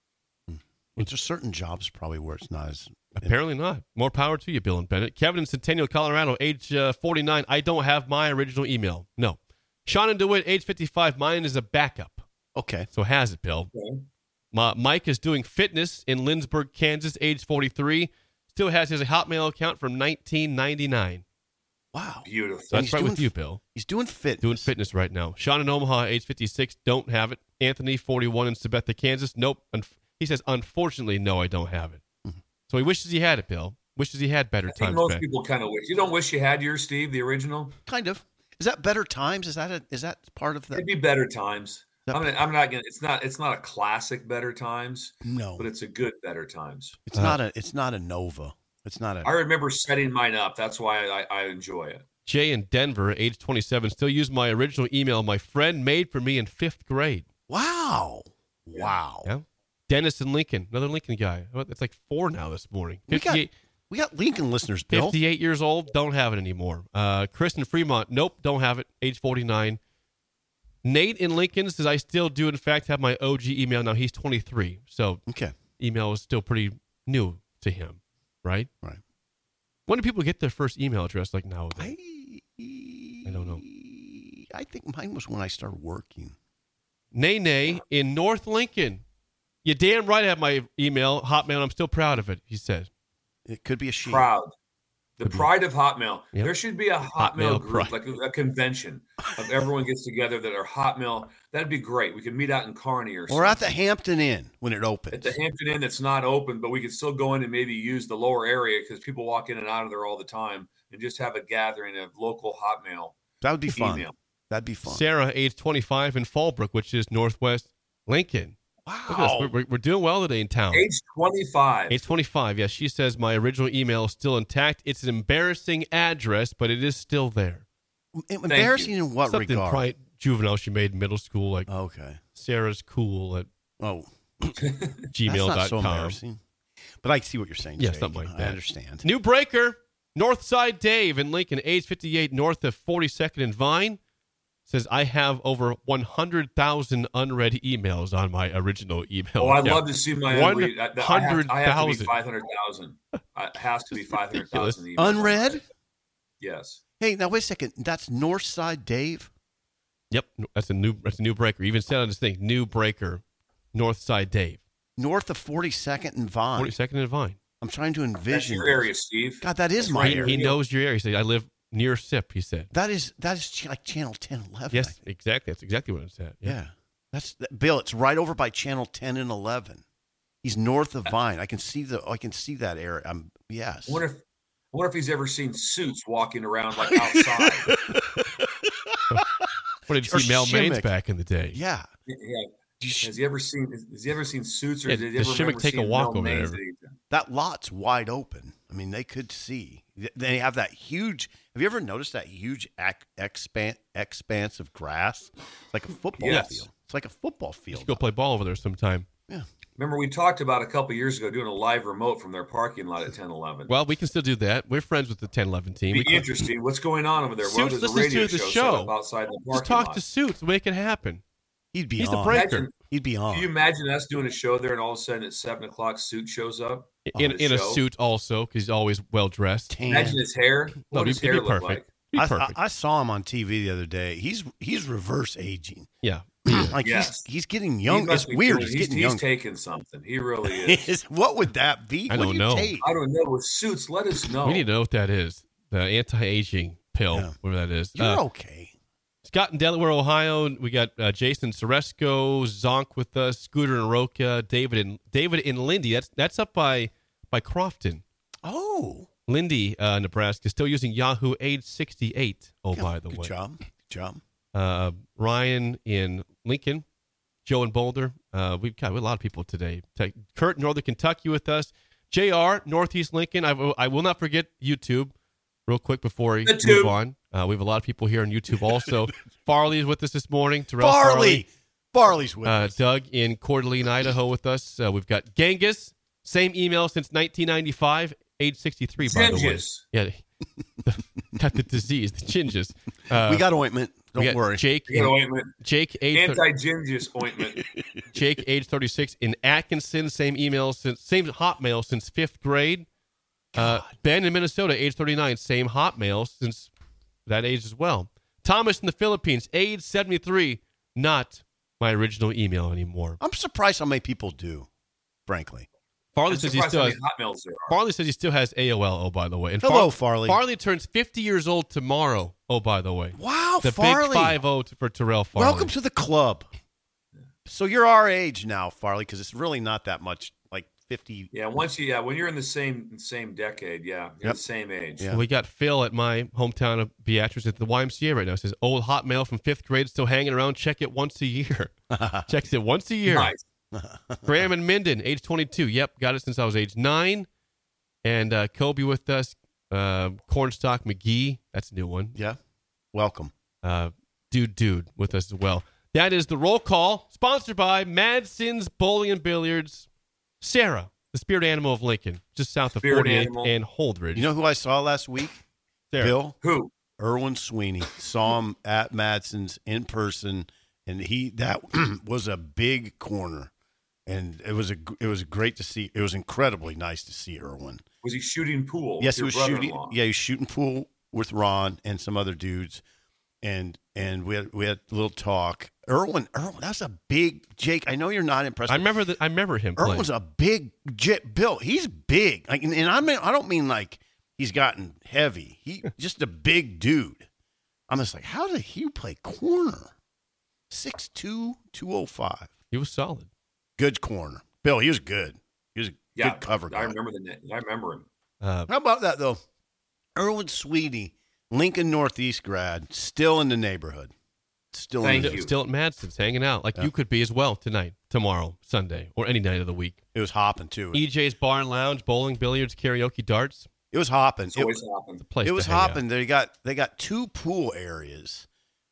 Well, there's certain jobs probably where it's not as. Apparently not. More power to you, Bill and Bennett. Kevin in Centennial, Colorado, age uh, forty-nine. I don't have my original email. No. Sean in DeWitt, age fifty-five. Mine is a backup. Okay. So has it, Bill. Okay. My, Mike is doing fitness in Lindsborg, Kansas, age forty-three. Still has his Hotmail account from nineteen ninety-nine. Wow. Beautiful. So that's he's right doing with you, f- Bill. He's doing fitness. Doing fitness right now. Sean in Omaha, age fifty-six. Don't have it. Anthony, forty-one, in Sabetha, Kansas. Nope. Unf- he says, unfortunately, no, I don't have it. Mm-hmm. So he wishes he had it, Bill. Wishes he had better I think times most back. people kind of wish. You don't wish you had yours, Steve, the original? Kind of. Is that better times? Is that a, is that part of the? It'd be better times. That- I'm, gonna, I'm not gonna. It's not. It's not a classic better times. No. but it's a good better times. It's Uh, not a. It's not a Nova. It's not a. I remember setting mine up. That's why I, I enjoy it. Jay in Denver, age twenty-seven, still use my original email my friend made for me in fifth grade. Wow. Wow. Yeah. Dennis in Lincoln, another Lincoln guy. Oh, It's like four now this morning. We got fifty-eight, we got Lincoln listeners, Bill. fifty-eight years old, don't have it anymore. Uh, Chris in Fremont, nope, don't have it, age forty-nine. Nate in Lincoln says, I still do, in fact, have my O G email. Now he's twenty-three, so Okay. email is still pretty new to him, right? Right. When do people get their first email address like now? I I don't know. I think mine was when I started working. Nene in North Lincoln. You damn right I have my email, Hotmail. I'm still proud of it, he said. It could be a she. Proud. The pride of Hotmail. Yep. There should be a Hotmail, Hotmail group, pride. like a, a convention of everyone gets together that are Hotmail. That'd be great. We could meet out in Kearney or something. Or at the Hampton Inn when it opens. At the Hampton Inn that's not open, but we could still go in and maybe use the lower area because people walk in and out of there all the time and just have a gathering of local Hotmail. That would be fun. Email. That'd be fun. Sarah, age twenty-five in Fallbrook, which is Northwest Lincoln. Wow. Look at us. We're, we're, we're doing well today in town. Age twenty-five. Age twenty-five, yes. She says, my original email is still intact. It's an embarrassing address, but it is still there. Embarrassing in what Something regard? Probably juvenile she made in middle school, like okay. Sarah's cool at oh. gmail dot com. That's not so embarrassing. But I see what you're saying. Yeah, Jake. something like that. I understand. New breaker, Northside Dave in Lincoln, age fifty-eight, north of forty-second and Vine. Says, I have over one hundred thousand unread emails on my original email. Oh, I'd account. love to see my unread. one hundred I have to be thousand. five hundred thousand. It has to be five hundred thousand emails. Unread? Yes. Hey, now wait a second. That's Northside Dave? Yep, that's a new that's a new breaker. Even said on this thing, new breaker, Northside Dave. North of forty-second and Vine. forty-second and Vine. I'm trying to envision. That's your area, Steve. God, that is That's my right. area. He knows your area. He said, I live near S I P, he said. That is that is ch- like Channel ten eleven. Yes, exactly. That's exactly what it said. Yeah. yeah. That's that, Bill, it's right over by Channel ten and eleven. He's north of Vine. I can see the I can see that area. I'm yes. I wonder if I wonder if he's ever seen Suits walking around like outside. What did you Or see Mel Maines Shimmick. back in the day? Yeah. Yeah. Has he ever seen has he ever seen Suits or Yeah, has he does ever Shimmick remember take a seeing walk Mel over Maines there? at anything? That lot's wide open. I mean, they could see. They have that huge. Have you ever noticed that huge ac- expan- expanse of grass? It's like a football Yes. field. It's like a football You field. should go play ball over there sometime. Yeah. Remember we talked about a couple years ago doing a live remote from their parking lot at ten eleven. Well, we can still do that. We're friends with the ten eleven team. Be We can- interesting. What's going on over there? Well, Suits there's a listens radio to the show, show. set up outside the parking Just talk lot. to Suits. Make it happen. He'd be He's on. the breaker. Imagine- He'd be on. Can you imagine us doing a show there and all of a sudden at seven o'clock Suit shows up? In, on the in a show? suit also, because he's always well dressed. Tan. Imagine his hair. No, What he'd does be hair look perfect. like? Be I, perfect. I, I saw him on T V the other day. He's he's reverse aging. yeah. Like Yes. he's he's getting He young. must It's be weird. feeling- He's, getting he's young. taking something. He really is. What would that be? I What don't do you know. take? I don't know. With Suits, let us know. We need to know what that is. The anti-aging pill, Yeah. whatever that is. You're Uh, okay. Scott in Delaware, Ohio. We got uh, Jason Soresco, Zonk with us, Scooter and Roca, David in David in Lindy. That's that's up by by Crofton. Oh, Lindy, uh, Nebraska, still using Yahoo, age sixty-eight. Oh, yeah, by the good way. job. Good job. Uh, Ryan in Lincoln, Joe in Boulder. Uh, we've got a lot of people today. Te- Kurt, Northern Kentucky with us. J R, Northeast Lincoln. I, will- I will not forget YouTube. Real quick before we YouTube. move on, uh, we have a lot of people here on YouTube also. Farley is with us this morning. Terrell Farley. Farley's with Uh, us. Doug in Coeur d'Alene, Idaho with us. Uh, we've got Genghis, same email since nineteen ninety-five, age sixty-three, by the way. Ginges. Yeah, got the disease, the ginges. Uh, we got ointment. we Don't got worry. Jake, You got in- ointment. Jake, age thir- Anti-gingus ointment. Jake, age thirty-six, in Atkinson, same email since same Hotmail since fifth grade. Uh, Ben in Minnesota, age thirty-nine, same Hotmail since that age as well. Thomas in the Philippines, age seventy-three, not my original email anymore. I'm surprised how many people do, frankly. Farley I'm says he surprised still how has. many Hotmails there are. Farley says he still has A O L. Oh, by the way. And Hello, Farley. Farley turns fifty years old tomorrow. Oh, by the way. Wow, The Farley. big five zero for Terrell Farley. Welcome to the club. So you're our age now, Farley, because it's really not that much, like fifty. Yeah, once you yeah, when you're in the same same decade, yeah, you're Yep. the same age. Yeah. We got Phil at my hometown of Beatrice at the Y M C A right now. It says old Hotmail from fifth grade still hanging around. Check it once a year. Checks it once a year. Nice. Graham and Minden, age twenty-two. Yep, got it since I was age nine. And uh, Kobe with us. Uh, Cornstalk McGee. That's a new one. Yeah. Welcome. Uh, dude, dude with us as well. That is the roll call, sponsored by Madson's Bowling and Billiards. Sarah, the spirit animal of Lincoln, just south of Spirit forty-eighth animal. and Holdridge. You know who I saw last week? Sarah. Bill? Who? Irwin Sweeney. Saw him at Madson's in person, and he that was a big corner. And it was a it was great to see. It was incredibly nice to see Irwin. Was he shooting pool? Yes, with he your was shooting. brother-in-law? Yeah, he was shooting pool with Ron and some other dudes. And and we had we had a little talk. Irwin, Irwin, that's a big Jake. I know you're not impressed. I remember that. I remember him. Irwin's playing. a big jet. Bill, he's big. Like, and, and I mean, I don't mean like he's gotten heavy. He just a big dude. I'm just like, how did he play corner? six two, two oh five He was solid. Good corner. Bill, he was good. He was a yeah, good cover guy. I remember the net. I remember him. Uh, How about that, though? Irwin Sweetie, Lincoln Northeast grad, still in the neighborhood. Still, Thank in the you. Still at Madsen's, hanging out like Yeah. you could be as well tonight, tomorrow, Sunday, or any night of the week. It was hopping, too. E J's Barn Lounge, bowling, billiards, karaoke, darts. It was hopping. It's It, always hopping. Place it to was hang out. hopping. They got they got two pool areas.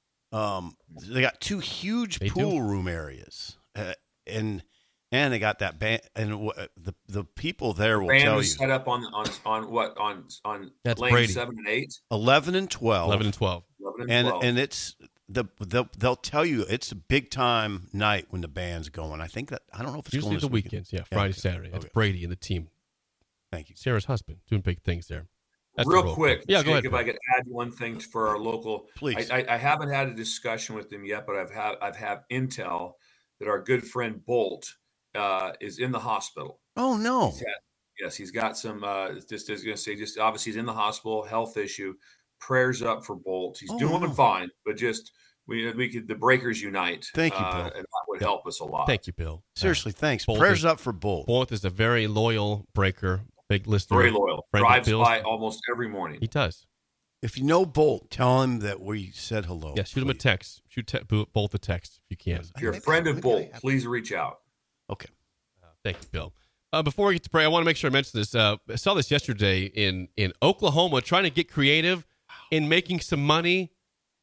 Um, they got two huge They pool do. room areas, uh, and and they got that band. And w- the the people there will Band tell you was set up on on on what on on That's lane Brady. seven and eight. eleven and twelve, eleven and twelve. eleven and, and twelve. and it's the they'll, they'll tell you it's a big time night when the band's going. I think that I don't know if it's Usually going the this weekends, yeah, Friday, okay. Saturday. That's Okay. Brady and the team. Thank you. Sarah's husband doing big things there. That's the Real role. quick, yeah, Jake, go ahead. if Bill. I could add one thing for our local, Please. I, I, I haven't had a discussion with them yet, but I've had I've had intel that our good friend Bolt uh, is in the hospital. Oh no! He's had, yes, he's got some. Uh, just as going to say, just obviously he's in the hospital, health issue. Prayers up for Bolt. He's Oh, doing no. fine, but just we we could the breakers unite. Thank you, uh, Bill. and that would help us a lot. Thank you, Bill. Seriously, thanks. Bolt Prayers is- up for Bull. Bolt is a very loyal breaker, big listener. Very loyal. friend of Drives Bill's. by almost every morning. He does. If you know Bolt, tell him that we said hello. Yeah, shoot him a please. text. Shoot te- Bo- Bolt a text if you can. If you're a Maybe- friend of maybe Bolt, I have- please reach out. Okay. Thank you, Bill. Uh, before we get to pray, I want to make sure I mention this. Uh, I saw this yesterday in, in Oklahoma, trying to get creative in making some money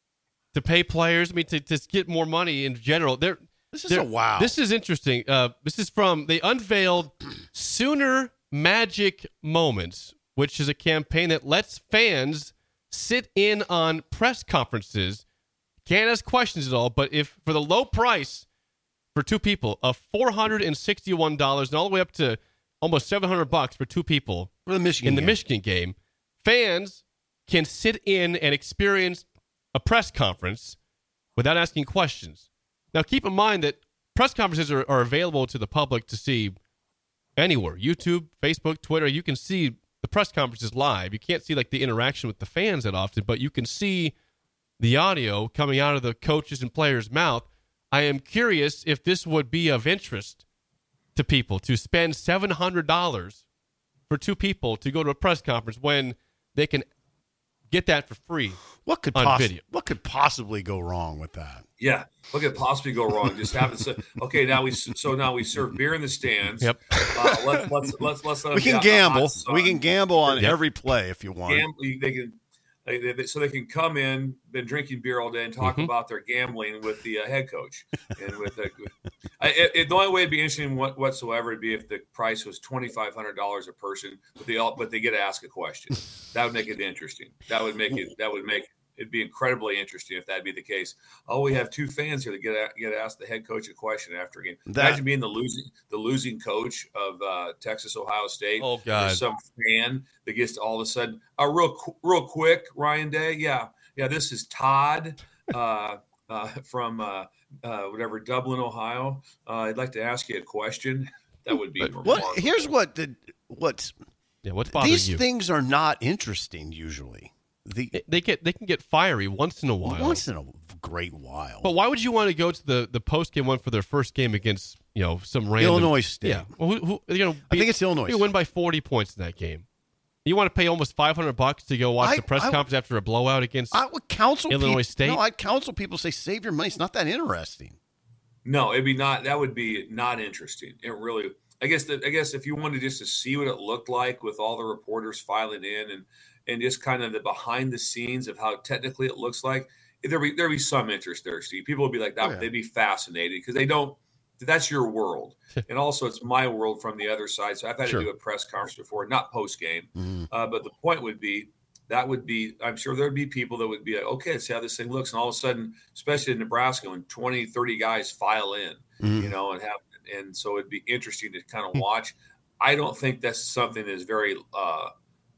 to pay players. I mean, to, to get more money in general. They're, This is they're- a wow. This is interesting. Uh, this is from, they unveiled Sooner Magic Moments, which is a campaign that lets fans sit in on press conferences. Can't ask questions at all, but if for the low price for two people of four hundred sixty-one dollars and all the way up to almost seven hundred bucks for two people For the Michigan in the game. Michigan game, fans can sit in and experience a press conference without asking questions. Now, keep in mind that press conferences are, are available to the public to see anywhere. YouTube, Facebook, Twitter. You can see the press conferences live. You can't see like the interaction with the fans that often, but you can see the audio coming out of the coaches and players' mouth. I am curious if this would be of interest to people to spend seven hundred dollars for two people to go to a press conference when they can get that for free. What could on possi- video? What could possibly go wrong with that? Yeah, what could possibly go wrong? Just have it. So, okay, now we so now we serve beer in the stands. Yep. Uh, let's let's let's let's let We them can get out in the gamble. hot sun. We can gamble on Yep. every play if you want. Gamble, they can. They, they, so they can come in, been drinking beer all day, and talk Mhm. about their gambling with the uh, head coach. And with the, I, it, it- the only way it'd be interesting what, whatsoever would be if the price was twenty five hundred dollars a person, but they all but they get to ask a question. That would make it interesting. That would make it. That would make it'd be incredibly interesting if that'd be the case. Oh, we have two fans here that get a- get asked the head coach a question after a game. That- Imagine being the losing the losing coach of uh, Texas Ohio State. Oh, God. There's some fan that gets to all of a sudden uh, real qu- real quick. Ryan Day, yeah, yeah. This is Todd uh, uh, from uh, uh, whatever Dublin, Ohio. Uh, I'd like to ask you a question. That would be What? remarkable. Here's what the what's Yeah, what's bothering these you? things are not interesting usually. The They- they get they can get fiery once in a while. once in a great while. But why would you want to go to the, the post game one for their first game against you know some random Illinois State. Yeah, well, who, who, you know, I think it's Illinois You win by forty points in that game. You want to pay almost five hundred bucks to go watch I- the press I- conference after a blowout against I would counsel Illinois people, State? No, I'd counsel people to say save your money. It's not that interesting. No, it'd be not. That would be not interesting. It really. I guess that. I guess if you wanted just to see what it looked like with all the reporters filing in and and just kind of the behind the scenes of how technically it looks like, there'd be there'd be some interest there, Steve. People would be like that. Oh, yeah. They'd be fascinated because they don't. That's your world, and also it's my world from the other side. So I've had Sure. to do a press conference before, not post game. Mhm. Uh, but the point would be that would be, I'm sure there'd be people that would be like, okay, let's see how this thing looks. And all of a sudden, especially in Nebraska, when twenty, thirty guys file in, Mhm. you know, and have, and so it'd be interesting to kind of watch. I don't think that's something that's very uh,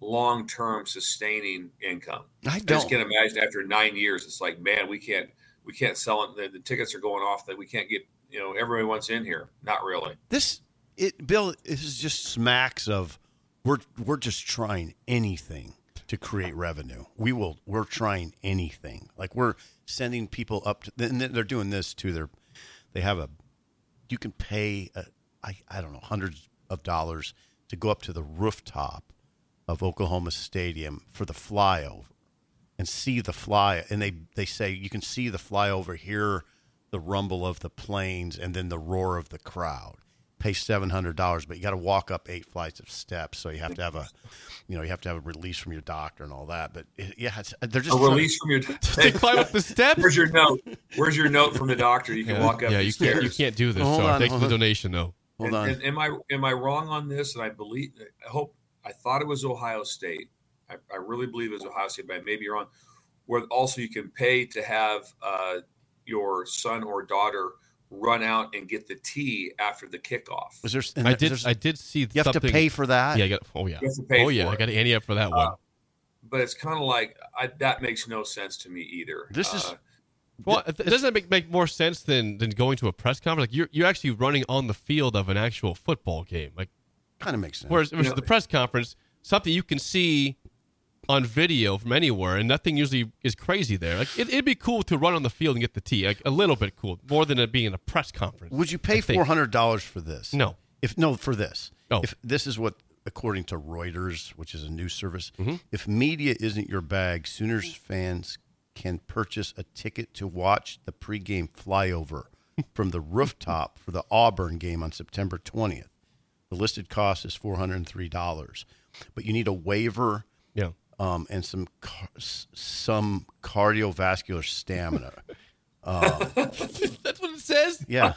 long-term sustaining income. I I don't. just can't imagine after nine years, it's like, man, we can't we can't sell it. The, the tickets are going off that we can't get. You know, everybody wants in here. Not really. This, it, Bill, this is just smacks of we're we're just trying anything to create revenue. We will. We're trying anything. Like we're sending people up to. And they're doing this too. They're they have a. You can pay. A, I I don't know hundreds of dollars to go up to the rooftop of Oklahoma Stadium for the flyover and see the fly. And they they say you can see the flyover, hear the rumble of the planes, and then the roar of the crowd. Pay seven hundred dollars, but you got to walk up eight flights of steps. So you have to have a, you know, you have to have a release from your doctor and all that. But it, yeah, it's, they're just a release from your to climb up the steps. Where's your note? Where's your note from the doctor? You can yeah, walk up. Yeah, the you stairs. can't. You can't do this. Hold So on, thanks for the hold on. donation, though. Hold and, on. and am I am I wrong on this? And I believe. I hope. I thought it was Ohio State. I, I really believe it was Ohio State, but I may be wrong. Where also you can pay to have uh, your son or daughter run out and get the tee after the kickoff. Was there? and I there- did. there's- I did see. You have to something- pay for that. Yeah. I got, oh yeah. You have to pay oh yeah. for I it. got to ante up for that one. Uh, but it's kind of like I, that makes no sense to me either. This is Uh, Well, th- doesn't that make, make more sense than, than going to a press conference? Like you're you're actually running on the field of an actual football game. Like kind of makes sense. whereas, whereas You know- the press conference, something you can see on video from anywhere, and nothing usually is crazy there. Like it, it'd be cool to run on the field and get the tee, like a little bit cool, more than it being a press conference. Would you I pay think. four hundred dollars for this? No. If no for this. Oh. If this is what, according to Reuters, which is a news service, Mm-hmm. if media isn't your bag, Sooners fans can purchase a ticket to watch the pregame flyover from the rooftop for the Auburn game on September twentieth. The listed cost is four hundred three dollars, but you need a waiver. Yeah. Um, and some car- s- some cardiovascular stamina. Uh, That's what it says. yeah.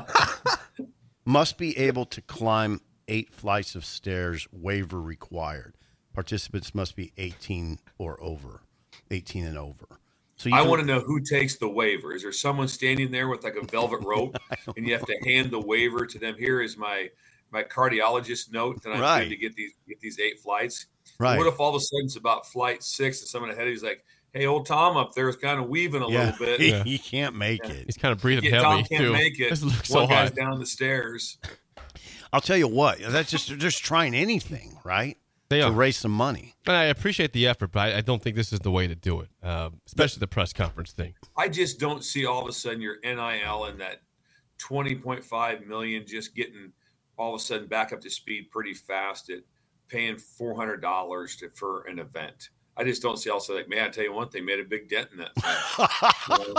Must be able to climb eight flights of stairs, waiver required. Participants must be eighteen or over, eighteen and over. So you I can- want to know who takes the waiver. Is there someone standing there with like a velvet rope, and you have to hand the waiver to them? Here is my my cardiologist note that I'm Right. good to get these get these eight flights. Right. What if all of a sudden it's about flight six and someone ahead of you's like, "Hey, old Tom up there is kind of weaving a yeah, little bit. he, Yeah. he can't make it. He's kind of breathing Yeah, heavy Tom can't too. make it. This looks One so guy's hot. down the stairs." I'll tell you what. That's just they're just trying anything, right? They to are. raise some money. And I appreciate the effort, but I, I don't think this is the way to do it, um, especially the press conference thing. I just don't see all of a sudden your N I L and that twenty point five million just getting all of a sudden back up to speed pretty fast at paying four hundred dollars to, for an event. I just don't see also like, man, I tell you one thing, made a big dent in that thing. You know?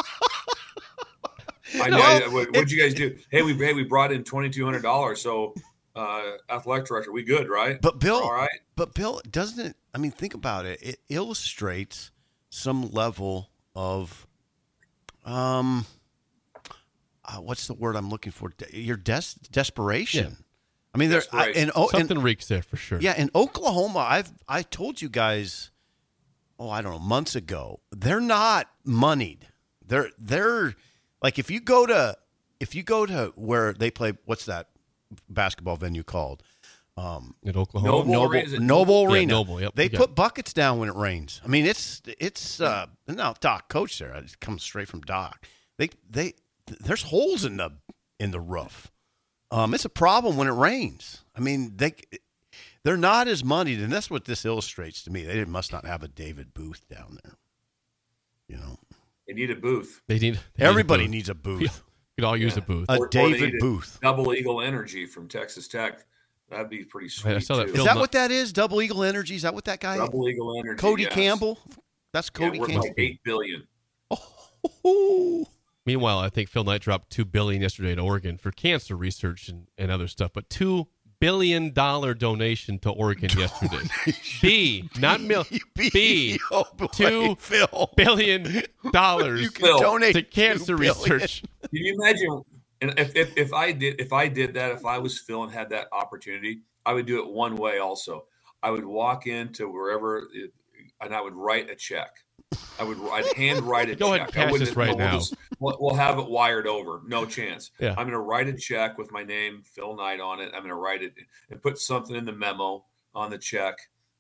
I know. Well, what would you guys do? Hey, we hey we brought in twenty two hundred dollars. So, uh, athletic director, we good, right? But Bill, all right. But Bill, doesn't it? I mean, think about it. It illustrates some level of, um, uh, what's the word I'm looking for? De- your des- desperation. Yeah. I mean, there's I, and oh, something and, reeks there for sure. Yeah, in Oklahoma, I've I told you guys, oh, I don't know, months ago, they're not moneyed. They're they're like if you go to if you go to where they play, what's that basketball venue called? Um, in Oklahoma, Noble Noble, Arena, is it Noble Yeah, Arena. Noble, yep, They you got put it. buckets down when it rains. I mean, it's it's uh, no Doc coach there. It comes straight from Doc. They they there's holes in the in the roof. Um, it's a problem when it rains. I mean, they they're not as moneyed, and that's what this illustrates to me. They must not have a David Booth down there. You know, They need a booth. They need they everybody need a needs a booth. booth. We could all use Yeah. a booth. A Or- or they David need a Booth. Double Eagle Energy from Texas Tech. That'd be pretty sweet. I saw that too. Is Phil that Knight- what that is? Double Eagle Energy? Is that what that guy? Double Eagle Energy. Cody yes. Campbell. That's Yeah, Cody worth Campbell. like eight billion. Oh, Meanwhile, I think Phil Knight dropped two billion dollars yesterday to Oregon for cancer research and, and other stuff. But two billion dollar donation to Oregon yesterday. B, not mil. B. B, Oh, boy, two Phil. billion dollars You can Phil. donate to cancer two billion. research. Can you imagine? And if, if if I did if I did that, if I was Phil and had that opportunity, I would do it one way. Also, I would walk into wherever, it, and I would write a check. I would I'd hand write a Go ahead check. and pass I wouldn't- this right we'll now. just- we'll, we'll have it wired over. No chance. Yeah. I'm going to write a check with my name, Phil Knight, on it. I'm going to write it and put something in the memo on the check.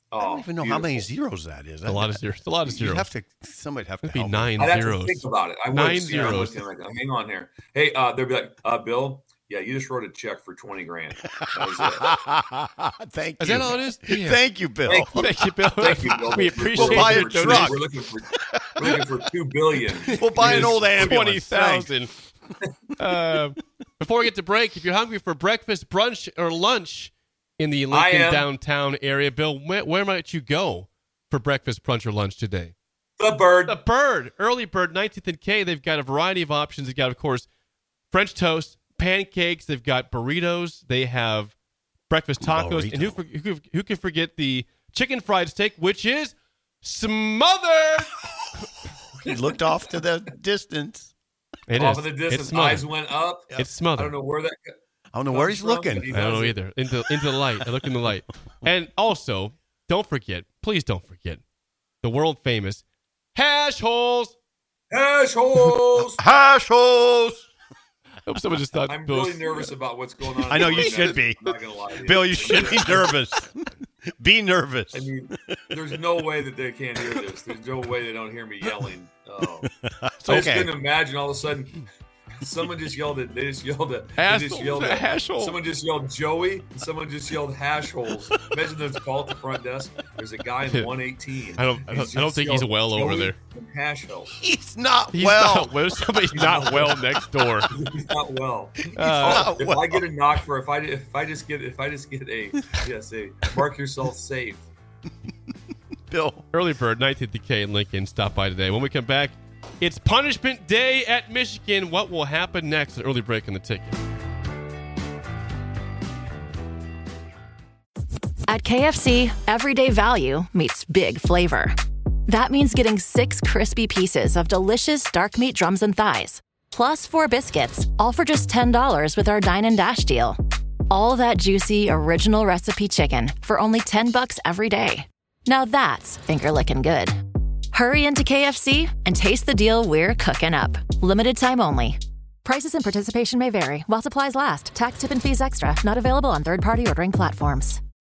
Oh, I don't even know beautiful. how many zeros that is. A lot of zeros. A lot of zeros. You have to. Somebody'd have to It'd be help nine I'd have zeros. to think about it. I would Nine see, I'm zeros. with you. Like, hang on here. Hey, uh, they'd be like, uh, Bill, yeah, you just wrote a check for twenty grand. That was it. Thank Is you. that all it is? Yeah. Thank you, Bill. Thank you. Thank you, Bill. Thank you, Bill. We We're- appreciate We'll buy your a truck. We're looking for, we're looking for two billion. We'll buy an old twenty ambulance. thousand. uh, before we get to break, if you're hungry for breakfast, brunch, or lunch in the I Lincoln am. downtown area, Bill, where, where might you go for breakfast, brunch, or lunch today? The Bird. The Bird. Early Bird, nineteenth and K. They've got a variety of options. They've got, of course, French toast, pancakes. They've got burritos. They have breakfast tacos. Burrito. And who, who, who can forget the chicken fried steak, which is smothered. He looked off to the distance. It Off is. in the It's distance, smothered. eyes went up. It's I smothered. don't know where that. I don't know where he's comes from, looking. but he I don't does know it. either. Into into the light. I look in the light. And also, don't forget, please don't forget, the world famous hash holes. Hash holes. Hash holes. I hope someone just thought I'm Bill's- really nervous about what's going on. I know in you the should be. I'm not gonna lie to you. Bill, you should be nervous. Be nervous. I mean, there's no way that they can't hear this. There's no way they don't hear me yelling. Oh, I just okay. couldn't imagine all of a sudden someone just yelled at. They just yelled at. Hash They just holes, yelled at. hash hole. Someone just yelled Joey, and someone just yelled hash holes. Imagine those call at the front desk. There's a guy in one eighteen. I don't- I don't- He's I don't just think he's yelled well over Joey there. and Hash holes. He's not He's well. not well. Somebody's not well next door. He's not well. Uh, Oh, if I get a knock for if I if I just get if I just get a yes a mark yourself safe. Bill. Early Bird, nineteenth K in Lincoln. Stop by today. When we come back, it's Punishment Day at Michigan. What will happen next? An early break on the ticket. At K F C, everyday value meets big flavor. That means getting six crispy pieces of delicious dark meat drums and thighs, plus four biscuits, all for just ten dollars with our Dine and Dash deal. All that juicy, original recipe chicken for only ten bucks every day. Now that's finger-licking good. Hurry into K F C and taste the deal we're cooking up. Limited time only. Prices and participation may vary while supplies last. Tax, tip, and fees extra. Not available on third-party ordering platforms.